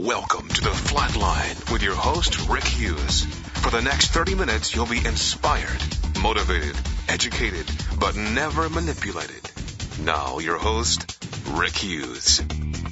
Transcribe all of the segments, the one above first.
Welcome to The Flatline with your host, Rick Hughes. For the next 30 minutes, you'll be inspired, motivated, educated, but never manipulated. Now, your host, Rick Hughes.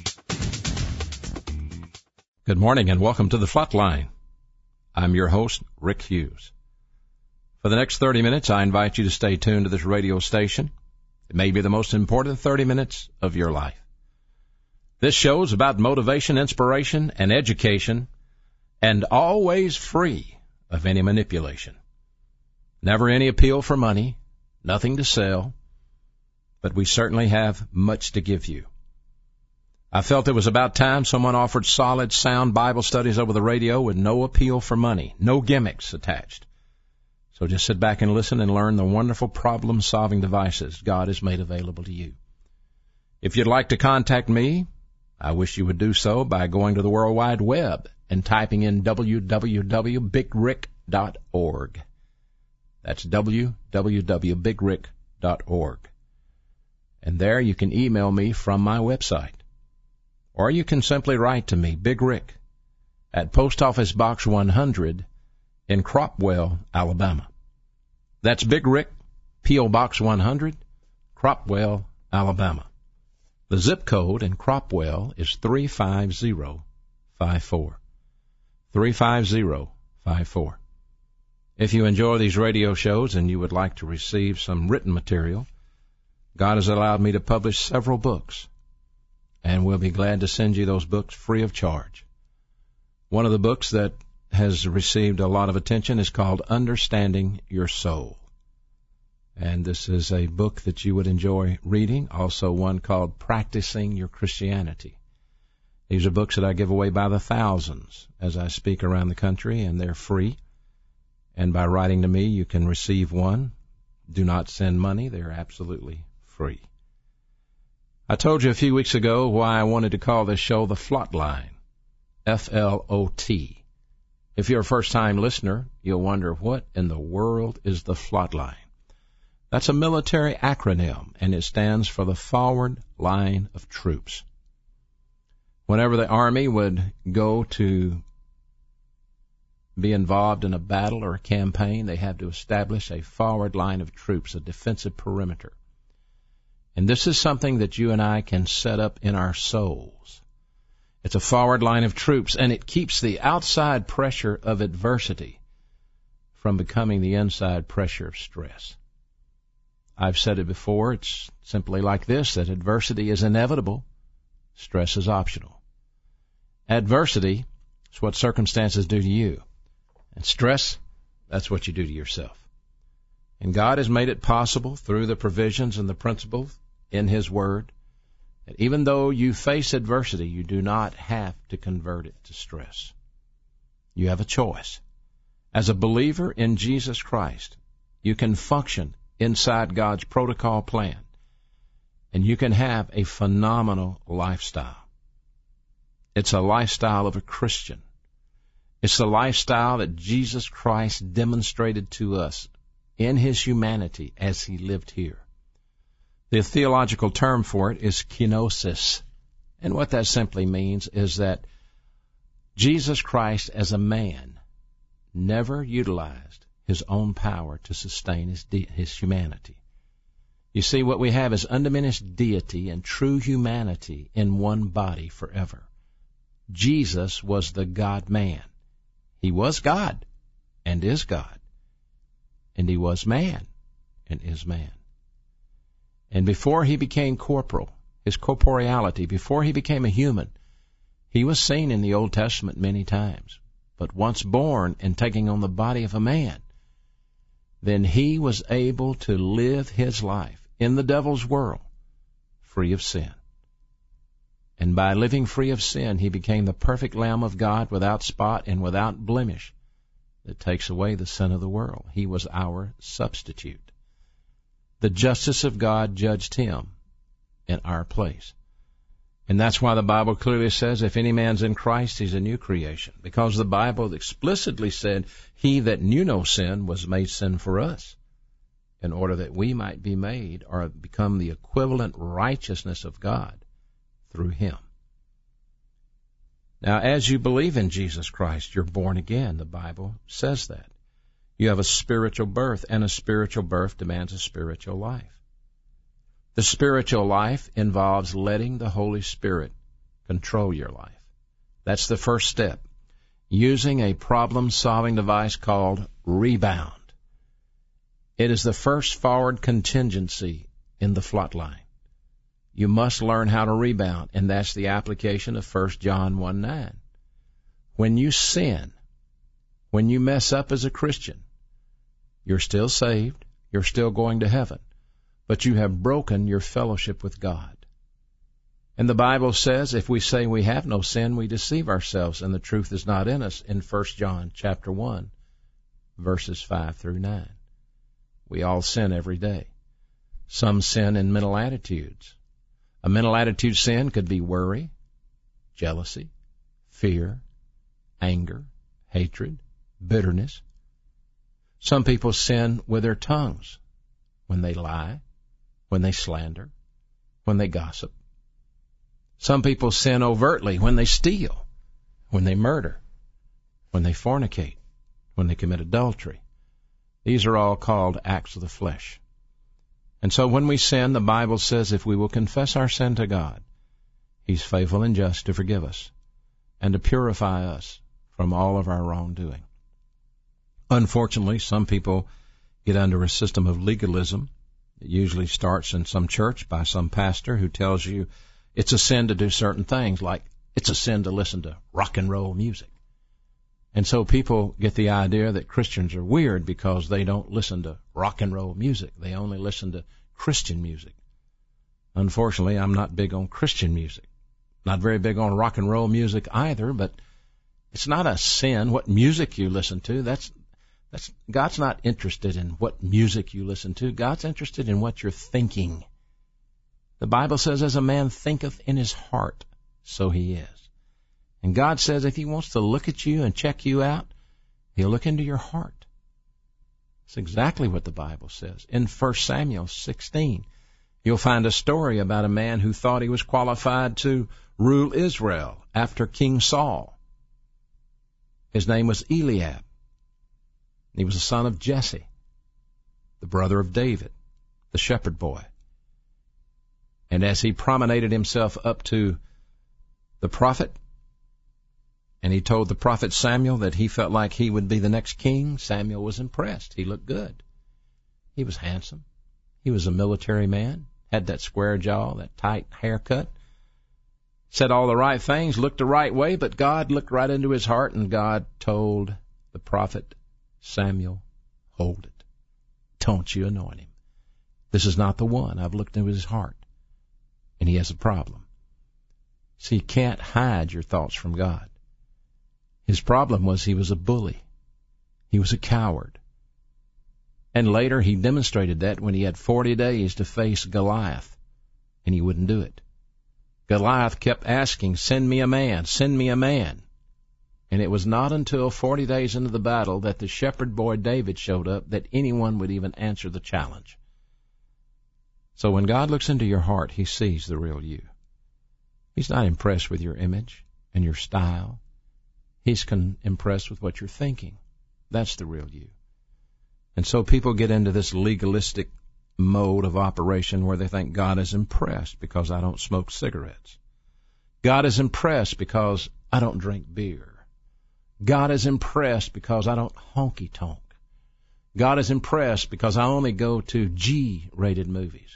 Good morning and welcome to The Flatline. I'm your host, Rick Hughes. For the next 30 minutes, I invite you to stay tuned to this radio station. It may be the most important 30 minutes of your life. This show is about motivation, inspiration, and education, and always free of any manipulation. Never any appeal for money, nothing to sell, but we certainly have much to give you. I felt it was about time someone offered solid, sound Bible studies over the radio with no appeal for money, no gimmicks attached. So just sit back and listen and learn the wonderful problem-solving devices God has made available to you. If you'd like to contact me, I wish you would do so by going to the World Wide Web and typing in www.bigrick.org. That's www.bigrick.org. And there you can email me from my website. Or you can simply write to me, Big Rick, at Post Office Box 100 in Cropwell, Alabama. That's Big Rick, P.O. Box 100, Cropwell, Alabama. The zip code in Cropwell is 35054. 35054. If you enjoy these radio shows and you would like to receive some written material, God has allowed me to publish several books, and we'll be glad to send you those books free of charge. One of the books that has received a lot of attention is called Understanding Your Soul. And this is a book that you would enjoy reading, also one called Practicing Your Christianity. These are books that I give away by the thousands as I speak around the country, and they're free. And by writing to me, you can receive one. Do not send money. They're absolutely free. I told you a few weeks ago why I wanted to call this show The Flatline, F-L-O-T. If you're a first-time listener, you'll wonder, what in the world is the Flatline? That's a military acronym, and it stands for the Forward Line of Troops. Whenever the Army would go to be involved in a battle or a campaign, they had to establish a forward line of troops, a defensive perimeter. And this is something that you and I can set up in our souls. It's a forward line of troops, and it keeps the outside pressure of adversity from becoming the inside pressure of stress. I've said it before, it's simply like this, that adversity is inevitable, stress is optional. Adversity is what circumstances do to you, and stress, that's what you do to yourself. And God has made it possible through the provisions and the principles in His Word that even though you face adversity, you do not have to convert it to stress. You have a choice. As a believer in Jesus Christ, you can function inside God's protocol plan, and you can have a phenomenal lifestyle. It's a lifestyle of a Christian. It's the lifestyle that Jesus Christ demonstrated to us in His humanity as He lived here. The theological term for it is kenosis, and what that simply means is that Jesus Christ as a man never utilized His own power to sustain His humanity. You see, what we have is undiminished deity and true humanity in one body forever. Jesus was the God-man. He was God and is God. And He was man and is man. And before He became corporal, His corporeality, before He became a human, He was seen in the Old Testament many times. But once born and taking on the body of a man, then He was able to live His life in the devil's world free of sin. And by living free of sin, He became the perfect Lamb of God without spot and without blemish that takes away the sin of the world. He was our substitute. The justice of God judged Him in our place. And that's why the Bible clearly says, if any man's in Christ, he's a new creation. Because the Bible explicitly said, He that knew no sin was made sin for us, in order that we might be made or become the equivalent righteousness of God through Him. Now, as you believe in Jesus Christ, you're born again. The Bible says that. You have a spiritual birth, and a spiritual birth demands a spiritual life. The spiritual life involves letting the Holy Spirit control your life. That's the first step. Using a problem-solving device called rebound. It is the first forward contingency in the plot line. You must learn how to rebound, and that's the application of 1 John 1:9. When you sin, when you mess up as a Christian, you're still saved, you're still going to heaven, but you have broken your fellowship with God. And the Bible says if we say we have no sin, we deceive ourselves, and the truth is not in us, in 1 John chapter 1, verses 5 through 9. We all sin every day. Some sin in mental attitudes. A mental attitude sin could be worry, jealousy, fear, anger, hatred, bitterness. Some people sin with their tongues when they lie, when they slander, when they gossip. Some people sin overtly when they steal, when they murder, when they fornicate, when they commit adultery. These are all called acts of the flesh. And so when we sin, the Bible says if we will confess our sin to God, He's faithful and just to forgive us and to purify us from all of our wrongdoing. Unfortunately, some people get under a system of legalism. It usually starts in some church by some pastor who tells you it's a sin to do certain things, like it's a sin to listen to rock and roll music. And so people get the idea that Christians are weird because they don't listen to rock and roll music. They only listen to Christian music. Unfortunately, I'm not big on Christian music. Not very big on rock and roll music either, but it's not a sin what music you listen to. That's God's not interested in what music you listen to. God's interested in what you're thinking. The Bible says, as a man thinketh in his heart, so he is. And God says if He wants to look at you and check you out, He'll look into your heart. That's exactly what the Bible says. In 1 Samuel 16, you'll find a story about a man who thought he was qualified to rule Israel after King Saul. His name was Eliab. He was the son of Jesse, the brother of David, the shepherd boy. And as he promenaded himself up to the prophet, and he told the prophet Samuel that he felt like he would be the next king, Samuel was impressed. He looked good. He was handsome. He was a military man, had that square jaw, that tight haircut, said all the right things, looked the right way, but God looked right into his heart, and God told the prophet Samuel, hold it. Don't you anoint him. This is not the one. I've looked into his heart, and he has a problem. See, you can't hide your thoughts from God. His problem was he was a bully. He was a coward. And later he demonstrated that when he had 40 days to face Goliath, and he wouldn't do it. Goliath kept asking, send me a man, send me a man. And it was not until 40 days into the battle that the shepherd boy David showed up that anyone would even answer the challenge. So when God looks into your heart, He sees the real you. He's not impressed with your image and your style. He's impressed with what you're thinking. That's the real you. And so people get into this legalistic mode of operation where they think God is impressed because I don't smoke cigarettes. God is impressed because I don't drink beer. God is impressed because I don't honky-tonk. God is impressed because I only go to G-rated movies.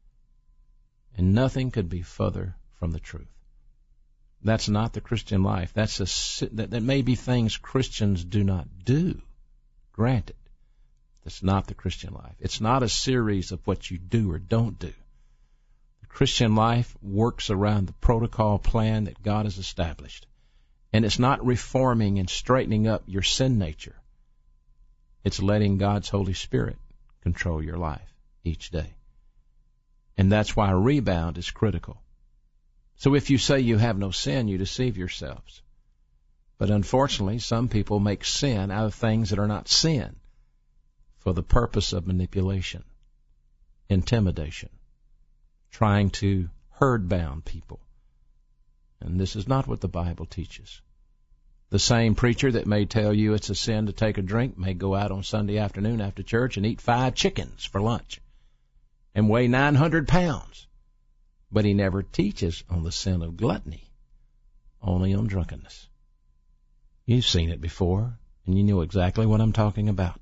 And nothing could be further from the truth. That's not the Christian life. That may be things Christians do not do. Granted, that's not the Christian life. It's not a series of what you do or don't do. The Christian life works around the protocol plan that God has established. And it's not reforming and straightening up your sin nature. It's letting God's Holy Spirit control your life each day. And that's why a rebound is critical. So if you say you have no sin, you deceive yourselves. But unfortunately, some people make sin out of things that are not sin for the purpose of manipulation, intimidation, trying to herd-bound people. And this is not what the Bible teaches. The same preacher that may tell you it's a sin to take a drink may go out on Sunday afternoon after church and eat 5 chickens for lunch and weigh 900 pounds. But he never teaches on the sin of gluttony, only on drunkenness. You've seen it before, and you know exactly what I'm talking about.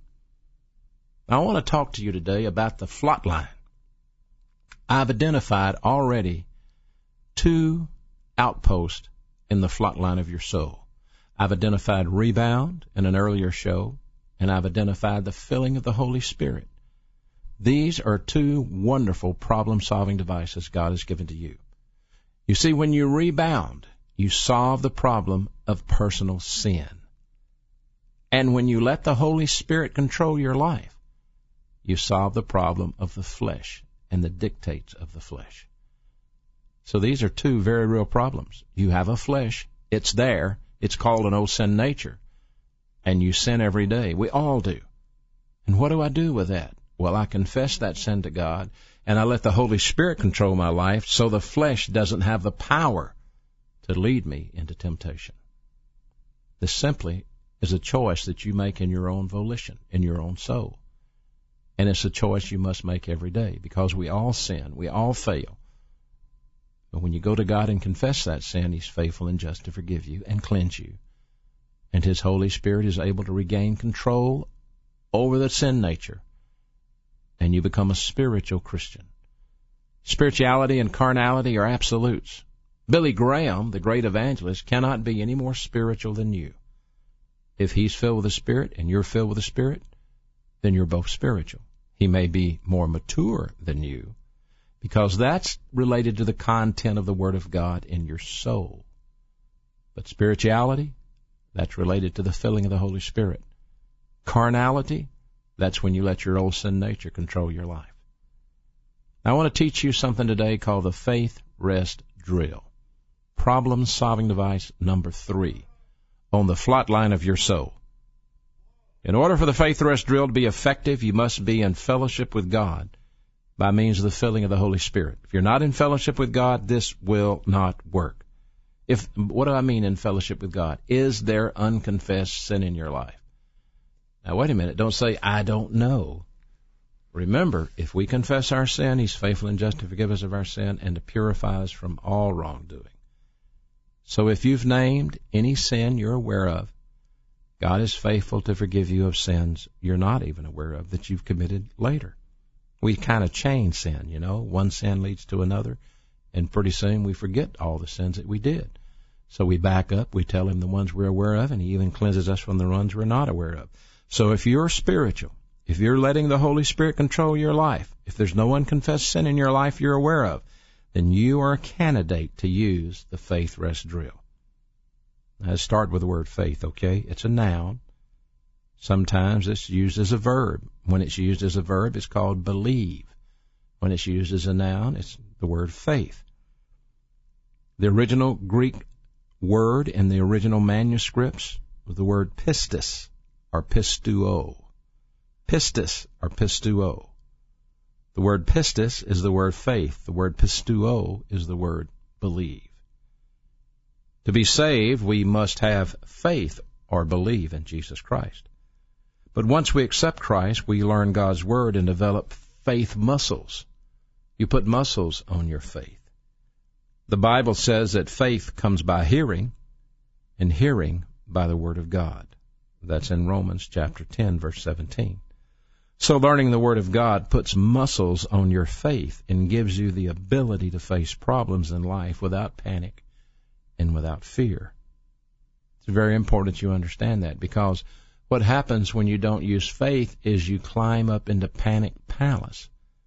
I want to talk to you today about the flot line. I've identified already 2 outposts in the flot line of your soul. I've identified rebound in an earlier show, and I've identified the filling of the Holy Spirit. These are 2 wonderful problem-solving devices God has given to you. You see, when you rebound, you solve the problem of personal sin. And when you let the Holy Spirit control your life, you solve the problem of the flesh and the dictates of the flesh. So these are 2 very real problems. You have a flesh. It's there. It's called an old sin nature. And you sin every day. We all do. And what do I do with that? Well, I confess that sin to God, and I let the Holy Spirit control my life so the flesh doesn't have the power to lead me into temptation. This simply is a choice that you make in your own volition, in your own soul. And it's a choice you must make every day, because we all sin. We all fail. But when you go to God and confess that sin, He's faithful and just to forgive you and cleanse you. And His Holy Spirit is able to regain control over the sin nature. And you become a spiritual Christian. Spirituality and carnality are absolutes. Billy Graham, the great evangelist, cannot be any more spiritual than you. If he's filled with the Spirit and you're filled with the Spirit, then you're both spiritual. He may be more mature than you, because that's related to the content of the Word of God in your soul. But spirituality, that's related to the filling of the Holy Spirit. Carnality, that's when you let your old sin nature control your life. I want to teach you something today called the faith rest drill. Problem-solving device number 3 on the flot line of your soul. In order for the faith rest drill to be effective, you must be in fellowship with God by means of the filling of the Holy Spirit. If you're not in fellowship with God, this will not work. What do I mean in fellowship with God? Is there unconfessed sin in your life? Now, wait a minute. Don't say, I don't know. Remember, if we confess our sin, He's faithful and just to forgive us of our sin and to purify us from all wrongdoing. So if you've named any sin you're aware of, God is faithful to forgive you of sins you're not even aware of that you've committed later. We kind of chain sin, you know. One sin leads to another, and pretty soon we forget all the sins that we did. So we back up, we tell Him the ones we're aware of, and He even cleanses us from the ones we're not aware of. So if you're spiritual, if you're letting the Holy Spirit control your life, if there's no unconfessed sin in your life you're aware of, then you are a candidate to use the faith rest drill. Now, let's start with the word faith, okay? It's a noun. Sometimes it's used as a verb. When it's used as a verb, it's called believe. When it's used as a noun, it's the word faith. The original Greek word in the original manuscripts was the word pistis or pistuo. Pistis or pistuo. The word pistis is the word faith. The word pistuo is the word believe. To be saved, we must have faith or believe in Jesus Christ. But once we accept Christ, we learn God's Word and develop faith muscles. You put muscles on your faith. The Bible says that faith comes by hearing, and hearing by the Word of God. That's in Romans chapter 10, verse 17. So learning the Word of God puts muscles on your faith and gives you the ability to face problems in life without panic and without fear. It's very important you understand that, because what happens when you don't use faith is you climb up into panic palace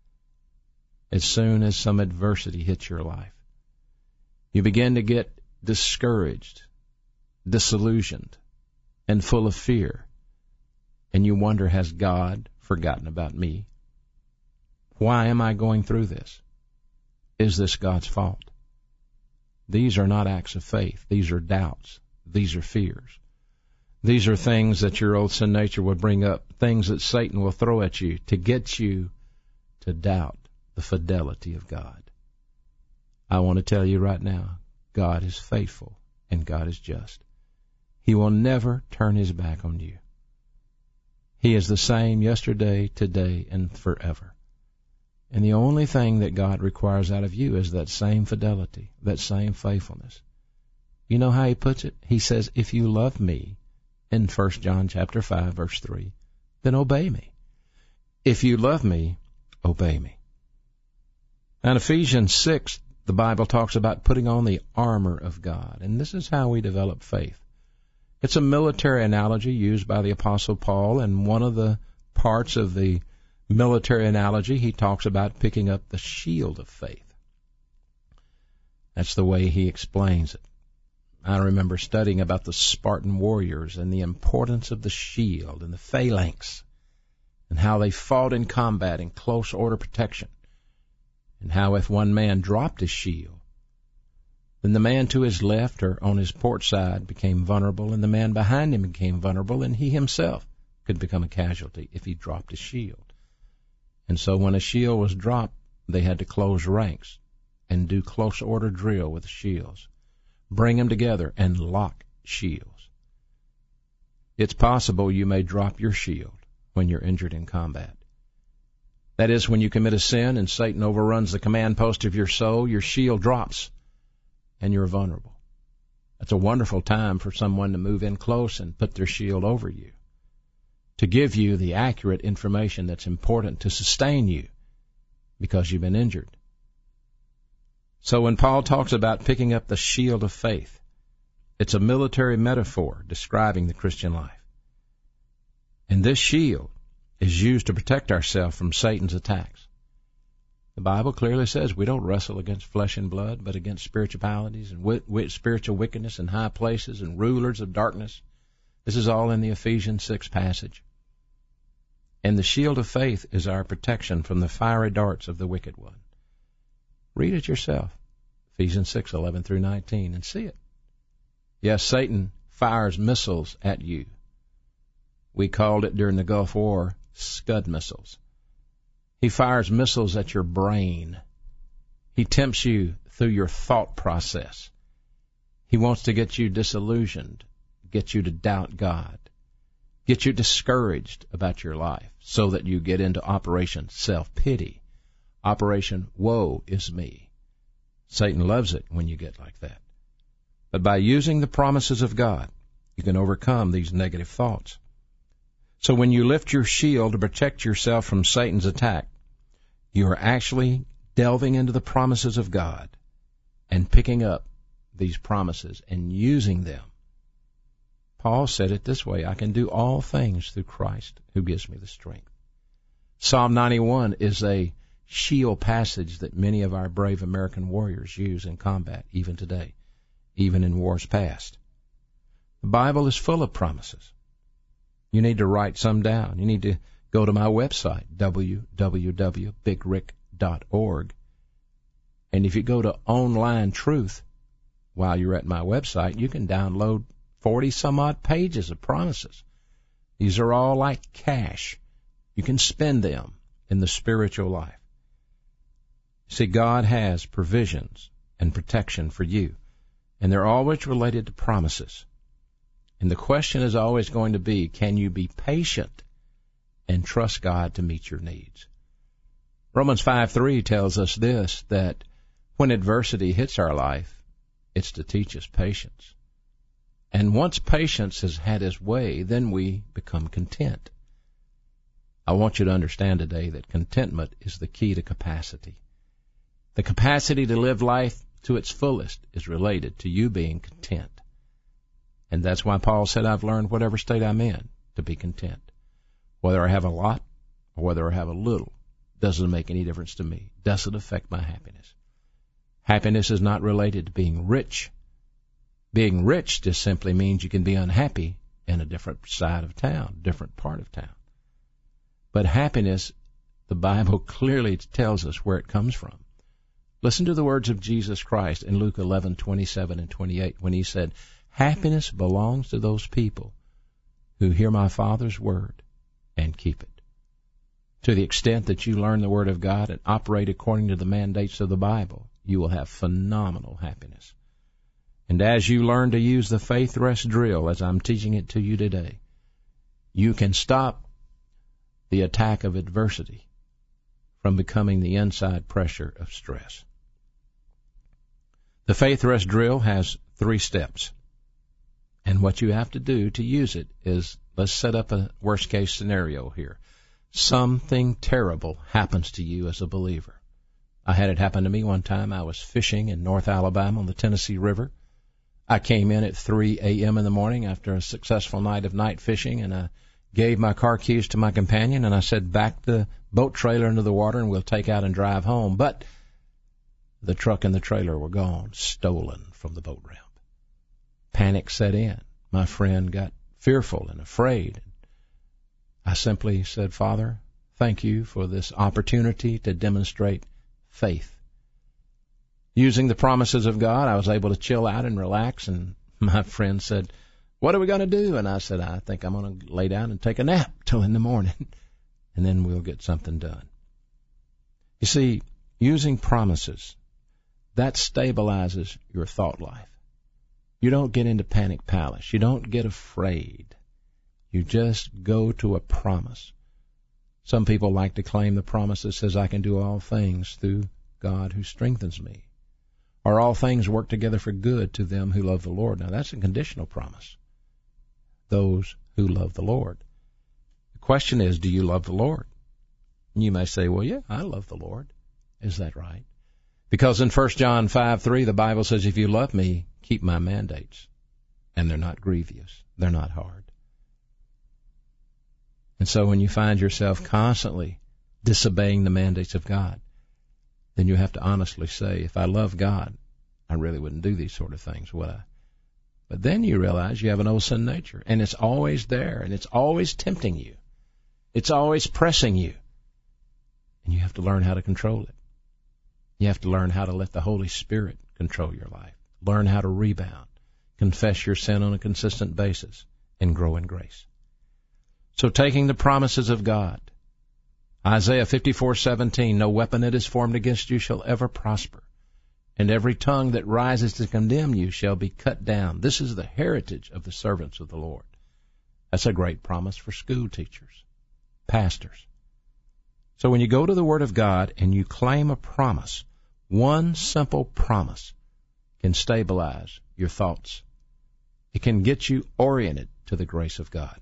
as soon as some adversity hits your life. You begin to get discouraged, disillusioned, and full of fear. And you wonder, has God forgotten about me? Why am I going through this? Is this God's fault? These are not acts of faith. These are doubts. These are fears. These are things that your old sin nature will bring up, things that Satan will throw at you to get you to doubt the fidelity of God. I want to tell you right now, God is faithful and God is just. He will never turn his back on you. He is the same yesterday, today, and forever. And the only thing that God requires out of you is that same fidelity, that same faithfulness. You know how he puts it? He says, if you love me, in 1 John chapter 5, verse 3, then obey me. If you love me, obey me. Now in Ephesians 6, the Bible talks about putting on the armor of God, and this is how we develop faith. It's a military analogy used by the Apostle Paul, and one of the parts of the military analogy, he talks about picking up the shield of faith. That's the way he explains it. I remember studying about the Spartan warriors and the importance of the shield and the phalanx and how they fought in combat in close order protection, and how if one man dropped his shield, then the man to his left or on his port side became vulnerable, and the man behind him became vulnerable, and he himself could become a casualty if he dropped his shield. And so when a shield was dropped, they had to close ranks and do close order drill with the shields, bring them together and lock shields. It's possible you may drop your shield when you're injured in combat. That is, when you commit a sin and Satan overruns the command post of your soul, your shield drops and you're vulnerable. That's a wonderful time for someone to move in close and put their shield over you, to give you the accurate information that's important to sustain you because you've been injured. So when Paul talks about picking up the shield of faith, it's a military metaphor describing the Christian life. And this shield is used to protect ourselves from Satan's attacks. The Bible clearly says we don't wrestle against flesh and blood, but against spiritualities and spiritual wickedness in high places and rulers of darkness. This is all in the Ephesians 6 passage. And the shield of faith is our protection from the fiery darts of the wicked one. Read it yourself, Ephesians 6:11 through 19, and see it. Yes, Satan fires missiles at you. We called it during the Gulf War Scud missiles. He fires missiles at your brain. He tempts you through your thought process. He wants to get you disillusioned, get you to doubt God, get you discouraged about your life so that you get into Operation Self-Pity, Operation Woe is Me. Satan loves it when you get like that. But by using the promises of God, you can overcome these negative thoughts. So when you lift your shield to protect yourself from Satan's attack, you are actually delving into the promises of God and picking up these promises and using them. Paul said it this way, I can do all things through Christ who gives me the strength. Psalm 91 is a shield passage that many of our brave American warriors use in combat, even today, even in wars past. The Bible is full of promises. You need to write some down. You need to go to my website, www.bigrick.org. And if you go to Online Truth while you're at my website, you can download 40-some-odd pages of promises. These are all like cash. You can spend them in the spiritual life. See, God has provisions and protection for you, and they're always related to promises. And the question is always going to be, can you be patient and trust God to meet your needs? Romans 5:3 tells us this, that when adversity hits our life, it's to teach us patience. And once patience has had its way, then we become content. I want you to understand today that contentment is the key to capacity. The capacity to live life to its fullest is related to you being content. And that's why Paul said, I've learned whatever state I'm in to be content. Whether I have a lot or whether I have a little doesn't make any difference to me. Doesn't affect my happiness. Happiness is not related to being rich. Being rich just simply means you can be unhappy in a different side of town, different part of town. But happiness, the Bible clearly tells us where it comes from. Listen to the words of Jesus Christ in Luke 11:27 and 28 when he said, happiness belongs to those people who hear my Father's word and keep it. To the extent that you learn the Word of God and operate according to the mandates of the Bible, you will have phenomenal happiness. And as you learn to use the faith rest drill, as I'm teaching it to you today, you can stop the attack of adversity from becoming the inside pressure of stress. The faith rest drill has 3 steps. And what you have to do to use it is, let's set up a worst-case scenario here. Something terrible happens to you as a believer. I had it happen to me one time. I was fishing in North Alabama on the Tennessee River. I came in at 3 a.m. in the morning after a successful night of night fishing, and I gave my car keys to my companion, and I said, back the boat trailer into the water and we'll take out and drive home. But the truck and the trailer were gone, stolen from the boat ramp. Panic set in. My friend got fearful and afraid. I simply said, Father, thank you for this opportunity to demonstrate faith. Using the promises of God, I was able to chill out and relax, and my friend said, what are we going to do? And I said, I think I'm going to lay down and take a nap till in the morning, and then we'll get something done. You see, using promises, that stabilizes your thought life. You don't get into panic palace. You don't get afraid. You just go to a promise. Some people like to claim the promise that says, I can do all things through God who strengthens me. Or all things work together for good to them who love the Lord. Now, that's a conditional promise. Those who love the Lord. The question is, do you love the Lord? And you may say, well, yeah, I love the Lord. Is that right? Because in 1 John 5:3, the Bible says, if you love me, keep my mandates. And they're not grievous. They're not hard. And so when you find yourself constantly disobeying the mandates of God, then you have to honestly say, if I love God, I really wouldn't do these sort of things, would I? But then you realize you have an old sin nature, and it's always there, and it's always tempting you. It's always pressing you. And you have to learn how to control it. You have to learn how to let the Holy Spirit control your life. Learn how to rebound, confess your sin on a consistent basis, and grow in grace. So taking the promises of God, Isaiah 54:17, no weapon that is formed against you shall ever prosper, and every tongue that rises to condemn you shall be cut down. This is the heritage of the servants of the Lord. That's a great promise for school teachers, pastors. So when you go to the Word of God and you claim a promise, one simple promise can stabilize your thoughts. It can get you oriented to the grace of God.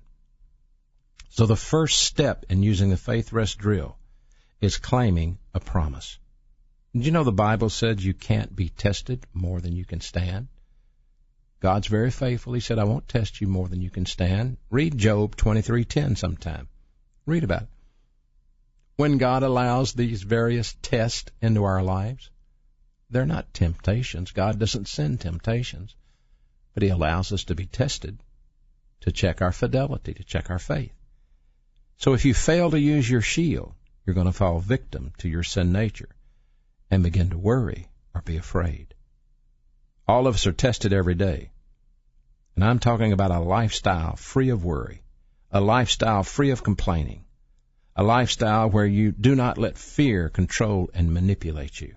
So the first step in using the faith rest drill is claiming a promise. Did you know the Bible said you can't be tested more than you can stand? God's very faithful. He said, I won't test you more than you can stand. Read Job 23:10 sometime. Read about it. When God allows these various tests into our lives, they're not temptations. God doesn't send temptations, but He allows us to be tested to check our fidelity, to check our faith. So if you fail to use your shield, you're going to fall victim to your sin nature and begin to worry or be afraid. All of us are tested every day. And I'm talking about a lifestyle free of worry, a lifestyle free of complaining, a lifestyle where you do not let fear control and manipulate you.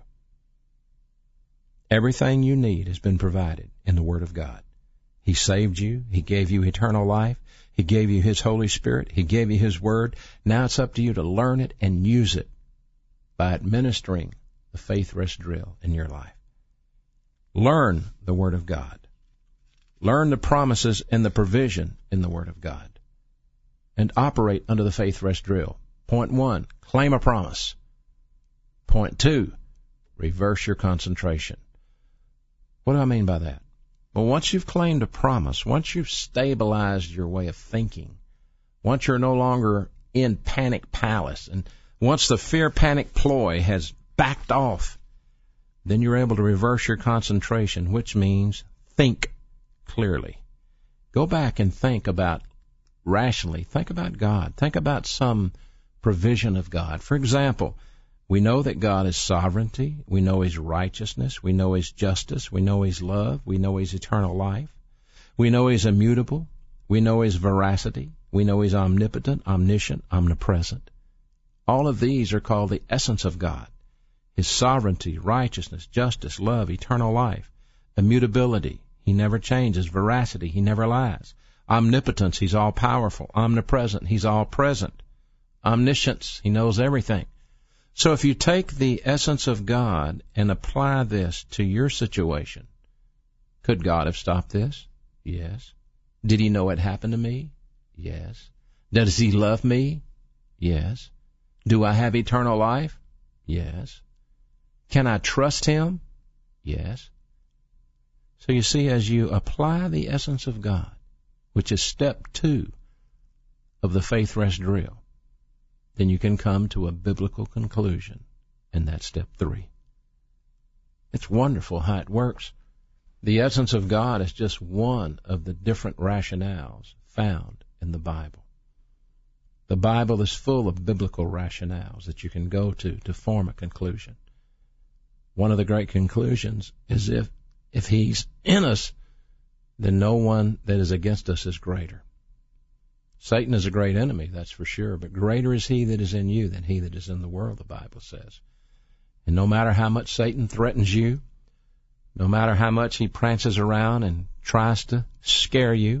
Everything you need has been provided in the Word of God. He saved you. He gave you eternal life. He gave you His Holy Spirit. He gave you His Word. Now it's up to you to learn it and use it by administering the faith rest drill in your life. Learn the Word of God. Learn the promises and the provision in the Word of God. And operate under the faith rest drill. Point 1, claim a promise. Point 2, reverse your concentration. What do I mean by that? Well, once you've claimed a promise, once you've stabilized your way of thinking, once you're no longer in panic palace, and once the fear panic ploy has backed off, then you're able to reverse your concentration, which means think clearly. Go back and think about rationally. Think about God. Think about some provision of God. For example, we know that God is sovereignty. We know His righteousness. We know His justice. We know His love. We know His eternal life. We know He's immutable. We know His veracity. We know He's omnipotent, omniscient, omnipresent. All of these are called the essence of God. His sovereignty, righteousness, justice, love, eternal life, immutability. He never changes. Veracity, He never lies. Omnipotence, He's all-powerful. Omnipresent, He's all-present. Omniscience, He knows everything. So if you take the essence of God and apply this to your situation, could God have stopped this? Yes. Did He know it happened to me? Yes. Does He love me? Yes. Do I have eternal life? Yes. Can I trust Him? Yes. So you see, as you apply the essence of God, which is step 2 of the faith rest drill, then you can come to a biblical conclusion, and that's step 3. It's wonderful how it works. The essence of God is just one of the different rationales found in the Bible. The Bible is full of biblical rationales that you can go to form a conclusion. One of the great conclusions is if He's in us, then no one that is against us is greater. Satan is a great enemy, that's for sure, but greater is he that is in you than he that is in the world, the Bible says. And no matter how much Satan threatens you, no matter how much he prances around and tries to scare you,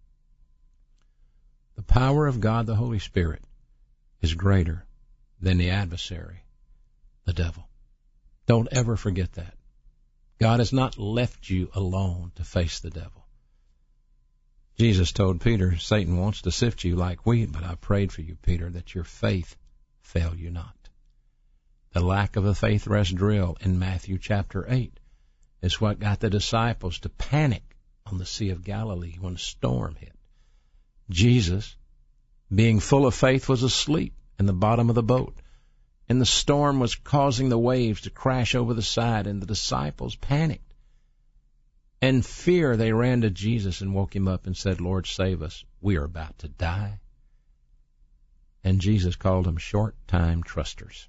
the power of God, the Holy Spirit, is greater than the adversary, the devil. Don't ever forget that. God has not left you alone to face the devil. Jesus told Peter, Satan wants to sift you like wheat, but I prayed for you, Peter, that your faith fail you not. The lack of a faith rest drill in Matthew chapter 8 is what got the disciples to panic on the Sea of Galilee when a storm hit. Jesus, being full of faith, was asleep in the bottom of the boat, and the storm was causing the waves to crash over the side, and the disciples panicked. In fear, they ran to Jesus and woke Him up and said, Lord, save us. We are about to die. And Jesus called them short-time trusters.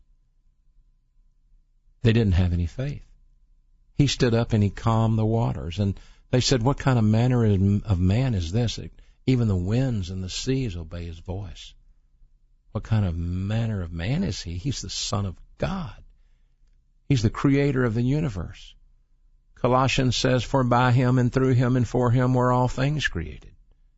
They didn't have any faith. He stood up and He calmed the waters. And they said, what kind of manner of man is this? Even the winds and the seas obey His voice. What kind of manner of man is He? He's the Son of God. He's the creator of the universe. Colossians says, for by Him and through Him and for Him were all things created.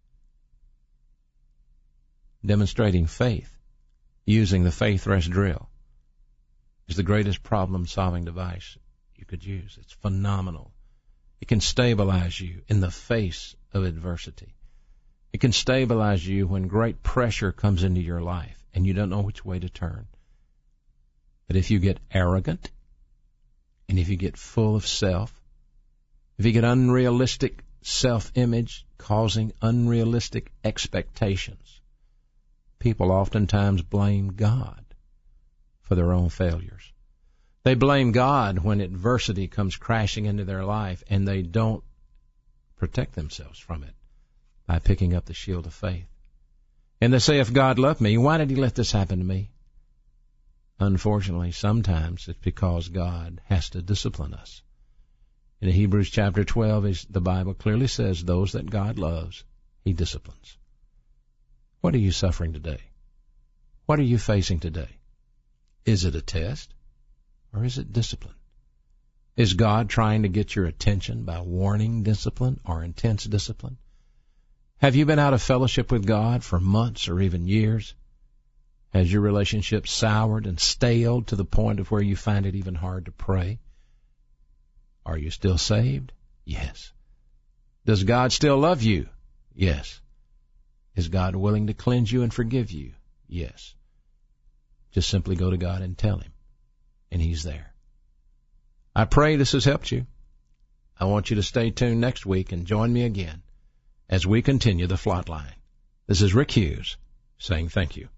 Demonstrating faith using the faith rest drill is the greatest problem-solving device you could use. It's phenomenal. It can stabilize you in the face of adversity. It can stabilize you when great pressure comes into your life and you don't know which way to turn. But if you get arrogant, and if you get full of self, if you get unrealistic self-image causing unrealistic expectations, people oftentimes blame God for their own failures. They blame God when adversity comes crashing into their life and they don't protect themselves from it by picking up the shield of faith. And they say, if God loved me, why did He let this happen to me? Unfortunately, sometimes it's because God has to discipline us. In Hebrews chapter 12, the Bible clearly says, those that God loves, He disciplines. What are you suffering today? What are you facing today? Is it a test, or is it discipline? Is God trying to get your attention by warning discipline or intense discipline? Have you been out of fellowship with God for months or even years? Has your relationship soured and staled to the point of where you find it even hard to pray? Are you still saved? Yes. Does God still love you? Yes. Is God willing to cleanse you and forgive you? Yes. Just simply go to God and tell Him, and He's there. I pray this has helped you. I want you to stay tuned next week and join me again as we continue the Flatline. This is Rick Hughes saying thank you.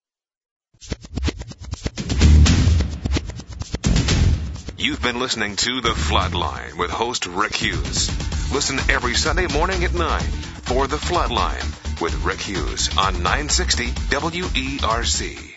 You've been listening to The Flatline with host Rick Hughes. Listen every Sunday morning at 9 for The Flatline with Rick Hughes on 960 WERC.